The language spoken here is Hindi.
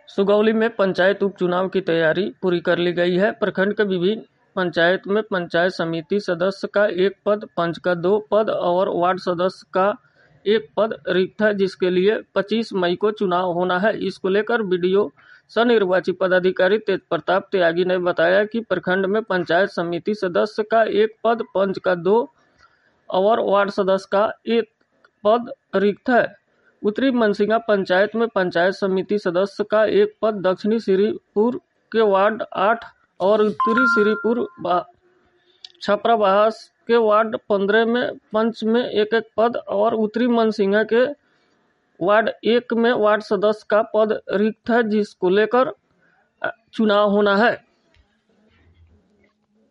सुगौली में पंचायत उपचुनाव की तैयारी पूरी कर ली गई है। प्रखंड के विभिन्न पंचायत में पंचायत समिति सदस्य का 1 पद, पंच का 2 पद और वार्ड सदस्य का 1 पद रिक्त है, जिसके लिए 25 मई को चुनाव होना है। इसको लेकर बीडीओ सह निर्वाचित पदाधिकारी तेज प्रताप त्यागी ने बताया कि प्रखंड में पंचायत समिति सदस्य का 1 पद, पंच का 2 और वार्ड सदस्य का 1 पद रिक्त है। उत्तरी मनसिंगा पंचायत में पंचायत समिति सदस्य का 1 पद, दक्षिणी श्रीपुर के वार्ड 8 और उत्तरी श्रीपुर छपराबास के वार्ड 15 में पंच में 1-1 पद और उत्तरी मनसिंगा के वार्ड 1 में वार्ड सदस्य का पद रिक्त है, जिसको लेकर चुनाव होना है।